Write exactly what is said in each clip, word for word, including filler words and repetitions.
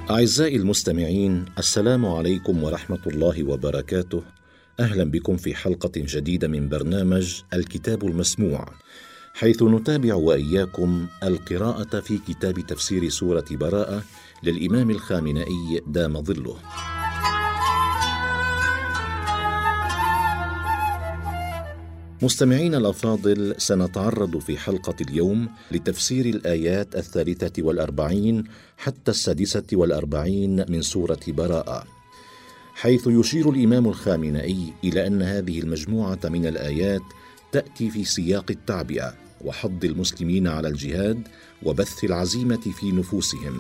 أعزائي المستمعين، السلام عليكم ورحمة الله وبركاته. أهلا بكم في حلقة جديدة من برنامج الكتاب المسموع، حيث نتابع وإياكم القراءة في كتاب تفسير سورة براءة للإمام الخامنئي دام ظله. مستمعين الأفاضل، سنتعرض في حلقة اليوم لتفسير الآيات الثالثة والأربعين حتى السادسة والأربعين من سورة براءة، حيث يشير الإمام الخامنئي إلى أن هذه المجموعة من الآيات تأتي في سياق التعبئة وحض المسلمين على الجهاد وبث العزيمة في نفوسهم،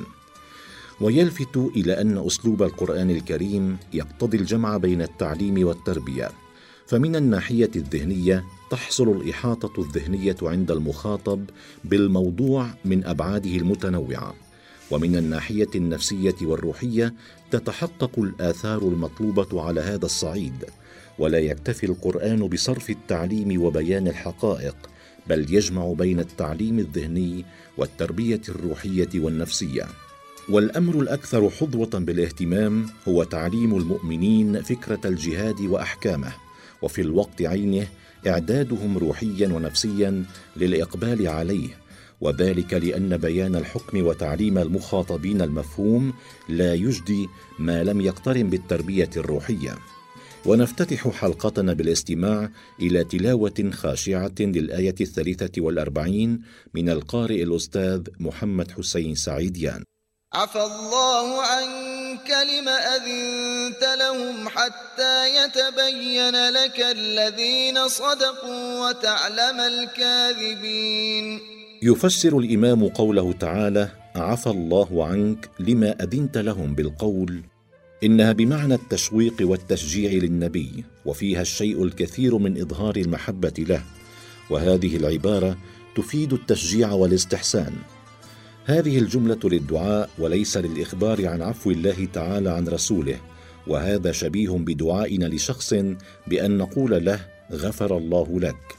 ويلفت إلى أن أسلوب القرآن الكريم يقتضي الجمع بين التعليم والتربية. فمن الناحية الذهنية تحصل الإحاطة الذهنية عند المخاطب بالموضوع من أبعاده المتنوعة، ومن الناحية النفسية والروحية تتحقق الآثار المطلوبة على هذا الصعيد. ولا يكتفي القرآن بصرف التعليم وبيان الحقائق، بل يجمع بين التعليم الذهني والتربية الروحية والنفسية. والأمر الأكثر حظوة بالاهتمام هو تعليم المؤمنين فكرة الجهاد وأحكامه، وفي الوقت عينه إعدادهم روحيا ونفسيا للإقبال عليه، وذلك لأن بيان الحكم وتعليم المخاطبين المفهوم لا يجدي ما لم يقترن بالتربية الروحية. ونفتتح حلقتنا بالاستماع إلى تلاوة خاشعة للآية الثالثة والأربعين من القارئ الأستاذ محمد حسين سعيديان. عفى الله عنك لم أذنت لهم حتى يتبين لك الذين صدقوا وتعلم الكاذبين. يفسر الإمام قوله تعالى عفى الله عنك لما أذنت لهم بالقول إنها بمعنى التشويق والتشجيع للنبي، وفيها الشيء الكثير من إظهار المحبة له، وهذه العبارة تفيد التشجيع والاستحسان. هذه الجملة للدعاء وليس للإخبار عن عفو الله تعالى عن رسوله، وهذا شبيه بدعائنا لشخص بأن نقول له غفر الله لك.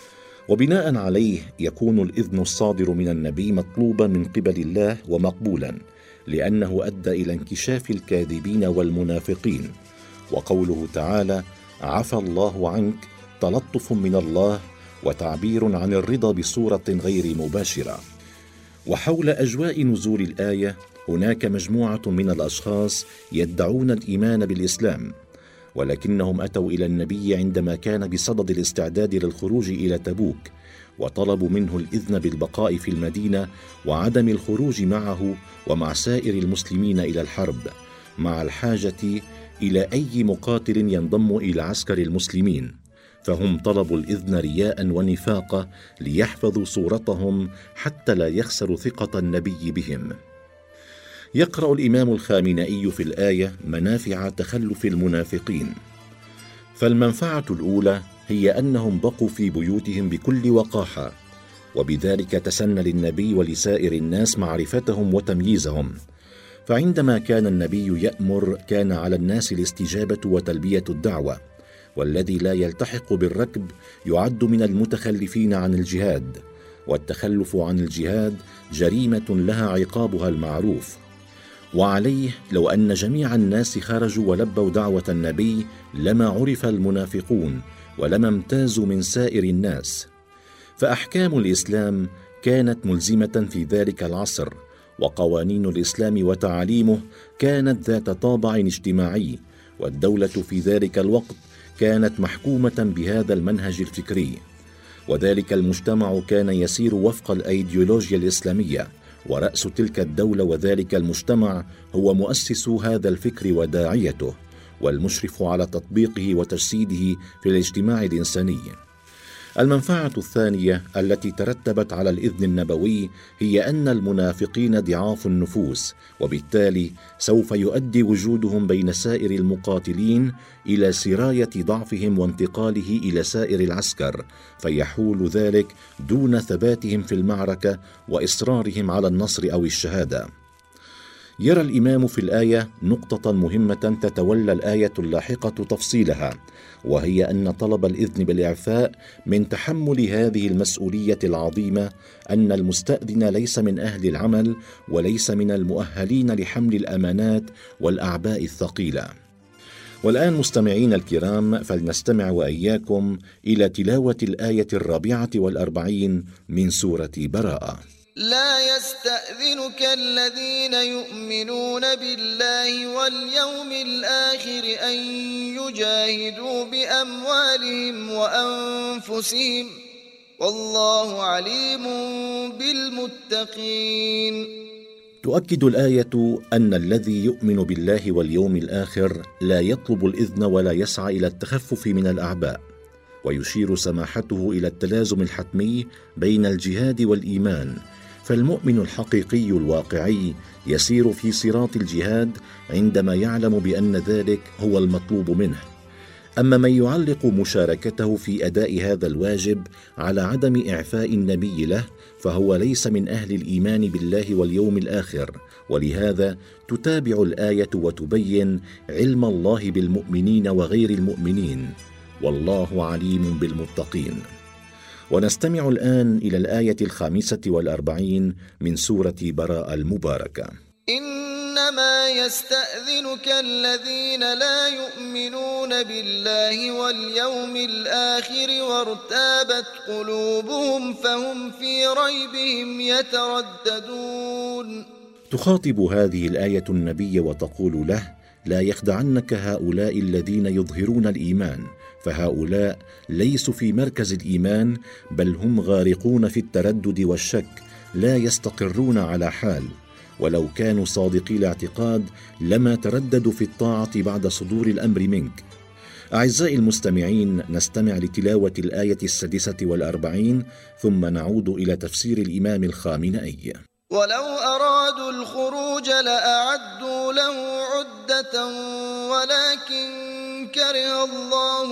وبناء عليه يكون الإذن الصادر من النبي مطلوبا من قبل الله ومقبولا، لأنه أدى إلى انكشاف الكاذبين والمنافقين. وقوله تعالى عفى الله عنك تلطف من الله وتعبير عن الرضا بصورة غير مباشرة. وحول أجواء نزول الآية هناك مجموعة من الأشخاص يدعون الإيمان بالإسلام، ولكنهم أتوا إلى النبي عندما كان بصدد الاستعداد للخروج إلى تبوك، وطلبوا منه الإذن بالبقاء في المدينة وعدم الخروج معه ومع سائر المسلمين إلى الحرب، مع الحاجة إلى أي مقاتل ينضم إلى عسكر المسلمين. فهم طلبوا الإذن رياء ونفاقا ليحفظوا صورتهم حتى لا يخسروا ثقة النبي بهم. يقرأ الإمام الخامنئي في الآية منافع تخلف المنافقين. فالمنفعة الأولى هي أنهم بقوا في بيوتهم بكل وقاحة، وبذلك تسنى للنبي ولسائر الناس معرفتهم وتمييزهم. فعندما كان النبي يأمر كان على الناس الاستجابة وتلبية الدعوة، والذي لا يلتحق بالركب يعد من المتخلفين عن الجهاد، والتخلف عن الجهاد جريمة لها عقابها المعروف. وعليه لو أن جميع الناس خرجوا ولبوا دعوة النبي لما عرف المنافقون ولما امتازوا من سائر الناس. فأحكام الإسلام كانت ملزمة في ذلك العصر، وقوانين الإسلام وتعاليمه كانت ذات طابع اجتماعي، والدولة في ذلك الوقت كانت محكومة بهذا المنهج الفكري، وذلك المجتمع كان يسير وفق الأيديولوجيا الإسلامية، ورأس تلك الدولة وذلك المجتمع هو مؤسس هذا الفكر وداعيته، والمشرف على تطبيقه وتجسيده في الاجتماع الإنساني. المنفعة الثانية التي ترتبت على الإذن النبوي هي أن المنافقين ضعاف النفوس، وبالتالي سوف يؤدي وجودهم بين سائر المقاتلين إلى سراية ضعفهم وانتقاله إلى سائر العسكر، فيحول ذلك دون ثباتهم في المعركة وإصرارهم على النصر أو الشهادة. يرى الإمام في الآية نقطة مهمة تتولى الآية اللاحقة تفصيلها، وهي أن طلب الإذن بالإعفاء من تحمل هذه المسؤولية العظيمة، أن المستأذن ليس من أهل العمل وليس من المؤهلين لحمل الأمانات والأعباء الثقيلة. والآن مستمعين الكرام، فلنستمع وإياكم إلى تلاوة الآية الرابعة والأربعين من سورة براءة. لا يستأذنك الذين يؤمنون بالله واليوم الآخر أن يجاهدوا بأموالهم وأنفسهم والله عليم بالمتقين. تؤكد الآية أن الذي يؤمن بالله واليوم الآخر لا يطلب الإذن ولا يسعى إلى التخفف من الأعباء، ويشير سماحته إلى التلازم الحتمي بين الجهاد والإيمان، فالمؤمن الحقيقي الواقعي يسير في صراط الجهاد عندما يعلم بأن ذلك هو المطلوب منه. أما من يعلق مشاركته في أداء هذا الواجب على عدم إعفاء النبي له فهو ليس من أهل الإيمان بالله واليوم الآخر، ولهذا تتابع الآية وتبين علم الله بالمؤمنين وغير المؤمنين، والله عليم بالمتقين. ونستمع الآن إلى الآية الخامسة والأربعين من سورة براءة المباركة. إنما يستأذنك الذين لا يؤمنون بالله واليوم الآخر وارتابت قلوبهم فهم في ريبهم يترددون. تخاطب هذه الآية النبي وتقول له: لا يخدعنك هؤلاء الذين يظهرون الإيمان، فهؤلاء ليسوا في مركز الإيمان، بل هم غارقون في التردد والشك، لا يستقرون على حال، ولو كانوا صادقي الاعتقاد لما ترددوا في الطاعة بعد صدور الأمر منك. أعزائي المستمعين، نستمع لتلاوة الآية السادسة والأربعين ثم نعود إلى تفسير الإمام الخامنئي. ولو أرادوا الخروج لأعدوا له عدة ولكن كره الله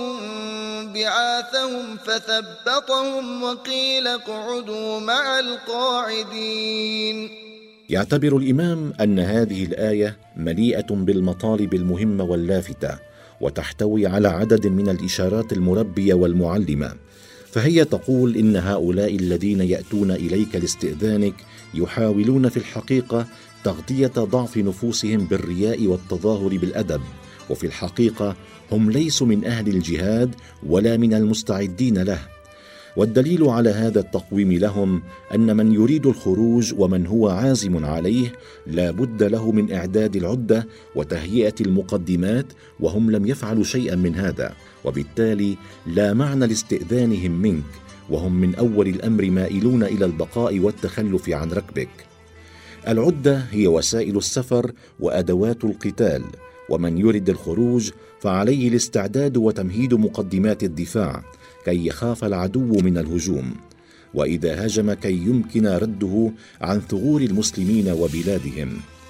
بعاثهم فثبطهم وقيل اقعدوا مع القاعدين. يعتبر الإمام أن هذه الآية مليئة بالمطالب المهمة واللافتة، وتحتوي على عدد من الإشارات المربية والمعلمة، فهي تقول إن هؤلاء الذين يأتون إليك لاستئذانك يحاولون في الحقيقة تغطية ضعف نفوسهم بالرياء والتظاهر بالأدب، وفي الحقيقة هم ليسوا من أهل الجهاد ولا من المستعدين له. والدليل على هذا التقويم لهم أن من يريد الخروج ومن هو عازم عليه لا بد له من إعداد العدة وتهيئة المقدمات، وهم لم يفعلوا شيئا من هذا، وبالتالي لا معنى لاستئذانهم منك، وهم من أول الأمر مائلون إلى البقاء والتخلف عن ركبك. العدة هي وسائل السفر وأدوات القتال، ومن يريد الخروج فعليه الاستعداد وتمهيد مقدمات الدفاع كي يخاف العدو من الهجوم، وإذا هجم كي يمكن رده عن ثغور المسلمين وبلادهم.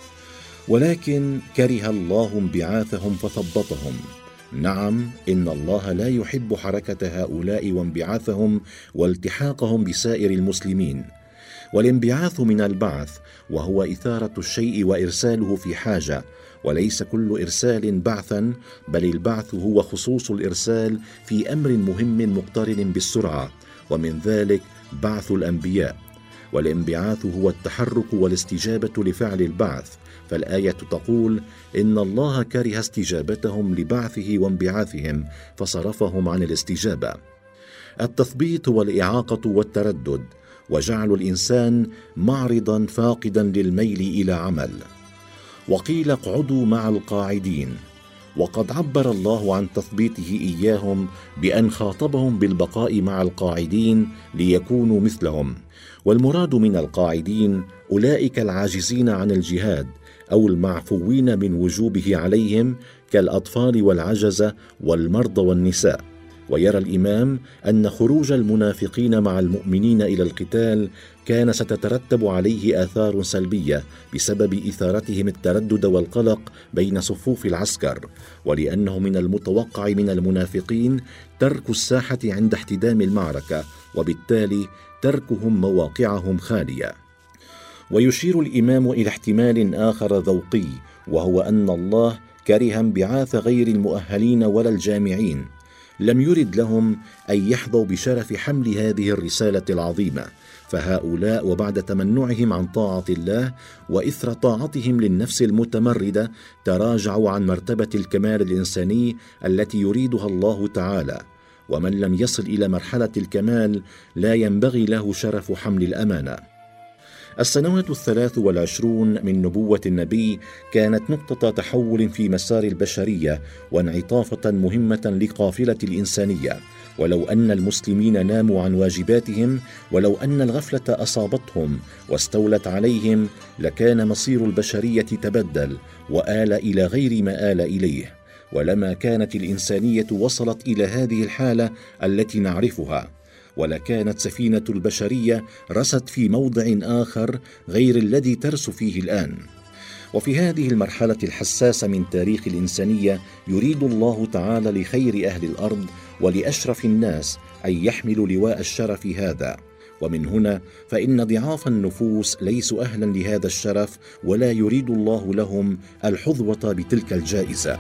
ولكن كره الله انبعاثهم فثبطهم. نعم، إن الله لا يحب حركة هؤلاء وانبعاثهم والتحاقهم بسائر المسلمين. والانبعاث من البعث، وهو إثارة الشيء وإرساله في حاجة، وليس كل إرسال بعثا، بل البعث هو خصوص الإرسال في أمر مهم مقترن بالسرعة، ومن ذلك بعث الأنبياء. والانبعاث هو التحرك والاستجابة لفعل البعث، فالآية تقول إن الله كره استجابتهم لبعثه وانبعاثهم فصرفهم عن الاستجابة. التثبيط والإعاقة والتردد، وجعل الإنسان معرضا فاقدا للميل إلى عمل. وقيل اقعدوا مع القاعدين، وقد عبر الله عن تثبيته إياهم بأن خاطبهم بالبقاء مع القاعدين ليكونوا مثلهم، والمراد من القاعدين أولئك العاجزين عن الجهاد أو المعفوين من وجوبه عليهم كالأطفال والعجزة والمرضى والنساء. ويرى الإمام أن خروج المنافقين مع المؤمنين إلى القتال كان ستترتب عليه آثار سلبية بسبب إثارتهم التردد والقلق بين صفوف العسكر، ولأنه من المتوقع من المنافقين ترك الساحة عند احتدام المعركة، وبالتالي تركهم مواقعهم خالية. ويشير الإمام إلى احتمال آخر ذوقي، وهو أن الله كره انبعاث غير المؤهلين ولا الجامعين، لم يرد لهم أن يحظوا بشرف حمل هذه الرسالة العظيمة، فهؤلاء وبعد تمنعهم عن طاعة الله وإثر طاعتهم للنفس المتمردة تراجعوا عن مرتبة الكمال الإنساني التي يريدها الله تعالى، ومن لم يصل إلى مرحلة الكمال لا ينبغي له شرف حمل الأمانة. السنوات الثلاث والعشرون من نبوة النبي كانت نقطة تحول في مسار البشرية وانعطافة مهمة لقافلة الإنسانية، ولو أن المسلمين ناموا عن واجباتهم، ولو أن الغفلة أصابتهم واستولت عليهم، لكان مصير البشرية تبدل وآل إلى غير ما آل إليه، ولما كانت الإنسانية وصلت إلى هذه الحالة التي نعرفها، ولكانت سفينة البشرية رست في موضع آخر غير الذي ترس فيه الآن. وفي هذه المرحلة الحساسة من تاريخ الإنسانية يريد الله تعالى لخير أهل الأرض ولأشرف الناس أن يحملوا لواء الشرف هذا، ومن هنا فإن ضعاف النفوس ليسوا أهلا لهذا الشرف، ولا يريد الله لهم الحظوة بتلك الجائزة.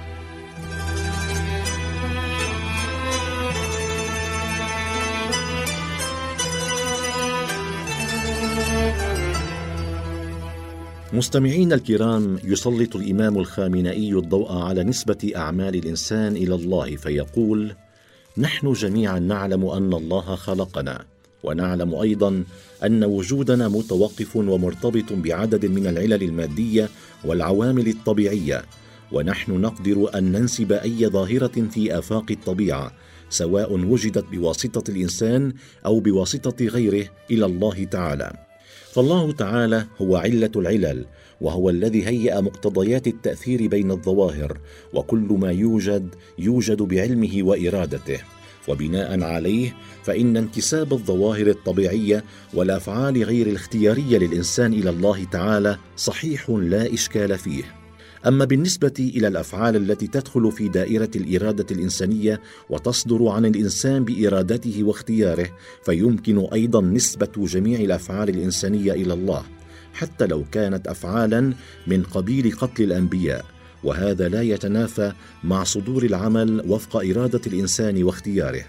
مستمعين الكرام، يسلط الإمام الخامنئي الضوء على نسبة أعمال الإنسان إلى الله فيقول: نحن جميعا نعلم أن الله خلقنا، ونعلم أيضا أن وجودنا متوقف ومرتبط بعدد من العلل المادية والعوامل الطبيعية، ونحن نقدر أن ننسب أي ظاهرة في آفاق الطبيعة سواء وجدت بواسطة الإنسان أو بواسطة غيره إلى الله تعالى. فالله تعالى هو علة العلل، وهو الذي هيأ مقتضيات التأثير بين الظواهر، وكل ما يوجد يوجد بعلمه وإرادته، وبناء عليه فإن انتساب الظواهر الطبيعية والأفعال غير الاختيارية للإنسان إلى الله تعالى صحيح لا إشكال فيه. أما بالنسبة إلى الأفعال التي تدخل في دائرة الإرادة الإنسانية وتصدر عن الإنسان بإرادته واختياره، فيمكن أيضا نسبة جميع الأفعال الإنسانية إلى الله، حتى لو كانت أفعالا من قبيل قتل الأنبياء، وهذا لا يتنافى مع صدور العمل وفق إرادة الإنسان واختياره،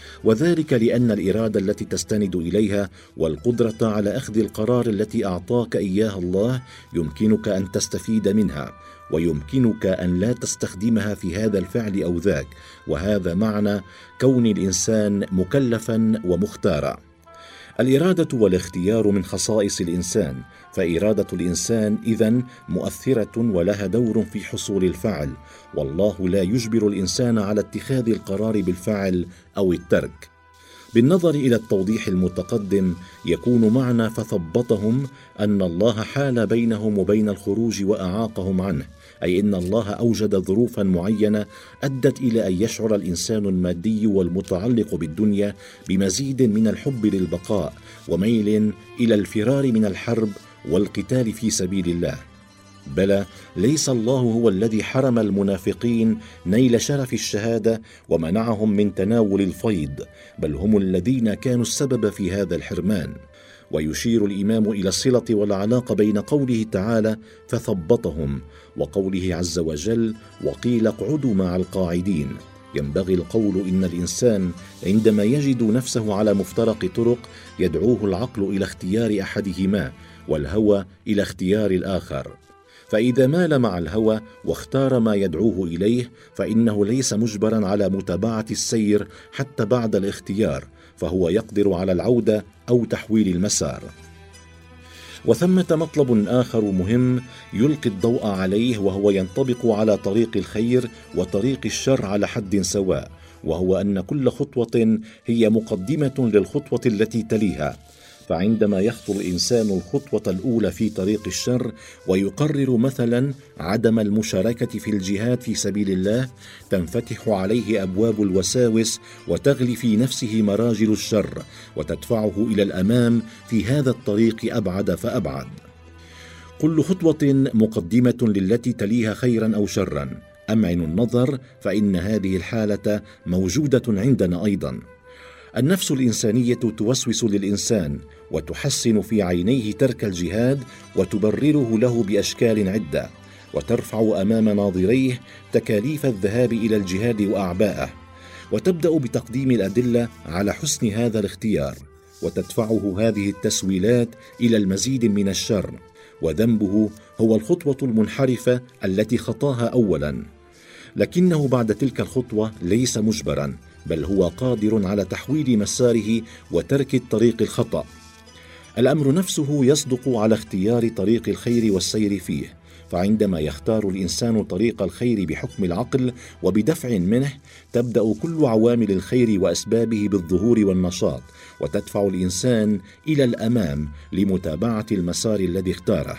وذلك لأن الإرادة التي تستند إليها والقدرة على أخذ القرار التي أعطاك إياها الله يمكنك أن تستفيد منها، ويمكنك أن لا تستخدمها في هذا الفعل أو ذاك، وهذا معنى كون الإنسان مكلفا ومختارا. الإرادة والاختيار من خصائص الإنسان، فإرادة الإنسان إذن مؤثرة ولها دور في حصول الفعل، والله لا يجبر الإنسان على اتخاذ القرار بالفعل أو الترك. بالنظر إلى التوضيح المتقدم يكون معنى فثبطهم أن الله حال بينهم وبين الخروج وأعاقهم عنه، أي إن الله أوجد ظروفا معينة أدت إلى أن يشعر الإنسان المادي والمتعلق بالدنيا بمزيد من الحب للبقاء وميل إلى الفرار من الحرب والقتال في سبيل الله. بلى، ليس الله هو الذي حرم المنافقين نيل شرف الشهادة ومنعهم من تناول الفيض، بل هم الذين كانوا السبب في هذا الحرمان. ويشير الإمام إلى الصلة والعلاقة بين قوله تعالى فثبطهم وقوله عز وجل وقيل اقعدوا مع القاعدين. ينبغي القول إن الإنسان عندما يجد نفسه على مفترق طرق يدعوه العقل إلى اختيار أحدهما والهوى إلى اختيار الآخر، فإذا مال مع الهوى واختار ما يدعوه إليه فإنه ليس مجبرا على متابعة السير حتى بعد الاختيار، فهو يقدر على العودة أو تحويل المسار. وثمة مطلب آخر مهم يلقي الضوء عليه، وهو ينطبق على طريق الخير وطريق الشر على حد سواء، وهو أن كل خطوة هي مقدمة للخطوة التي تليها. فعندما يخطو الإنسان الخطوة الأولى في طريق الشر ويقرر مثلا عدم المشاركة في الجهاد في سبيل الله، تنفتح عليه أبواب الوساوس وتغلي في نفسه مراجل الشر وتدفعه إلى الأمام في هذا الطريق أبعد فأبعد. كل خطوة مقدمة للتي تليها خيرا أو شرا. أمعن النظر فإن هذه الحالة موجودة عندنا أيضا. النفس الإنسانية توسوس للإنسان وتحسن في عينيه ترك الجهاد وتبرره له بأشكال عدة، وترفع أمام ناظريه تكاليف الذهاب إلى الجهاد وأعباءه، وتبدأ بتقديم الأدلة على حسن هذا الاختيار، وتدفعه هذه التسويلات إلى المزيد من الشر، وذنبه هو الخطوة المنحرفة التي خطاها أولا، لكنه بعد تلك الخطوة ليس مجبرا، بل هو قادر على تحويل مساره وترك الطريق الخطأ. الأمر نفسه يصدق على اختيار طريق الخير والسير فيه، فعندما يختار الإنسان طريق الخير بحكم العقل وبدفع منه، تبدأ كل عوامل الخير وأسبابه بالظهور والنشاط، وتدفع الإنسان إلى الأمام لمتابعة المسار الذي اختاره.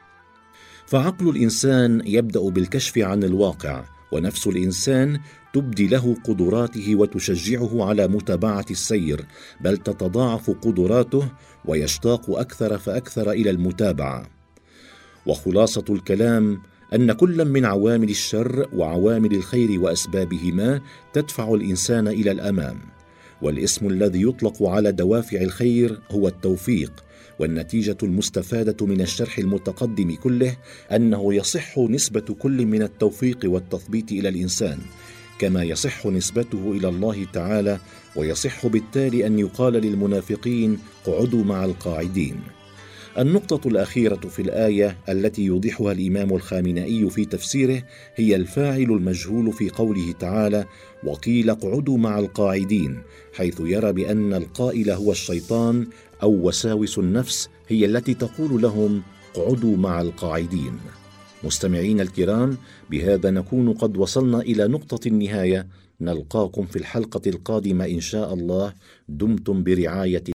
فعقل الإنسان يبدأ بالكشف عن الواقع، ونفس الإنسان تبدي له قدراته وتشجعه على متابعة السير، بل تتضاعف قدراته ويشتاق أكثر فأكثر إلى المتابعة. وخلاصة الكلام أن كل من عوامل الشر وعوامل الخير وأسبابهما تدفع الإنسان إلى الأمام، والاسم الذي يطلق على دوافع الخير هو التوفيق. والنتيجة المستفادة من الشرح المتقدم كله أنه يصح نسبة كل من التوفيق والتثبيت إلى الإنسان، كما يصح نسبته إلى الله تعالى، ويصح بالتالي أن يقال للمنافقين اقعدوا مع القاعدين. النقطة الأخيرة في الآية التي يوضحها الإمام الخامنئي في تفسيره هي الفاعل المجهول في قوله تعالى وقيل اقعدوا مع القاعدين، حيث يرى بأن القائل هو الشيطان أو وساوس النفس هي التي تقول لهم اقعدوا مع القاعدين. مستمعين الكرام، بهذا نكون قد وصلنا إلى نقطة النهاية. نلقاكم في الحلقة القادمة إن شاء الله. دمتم برعاية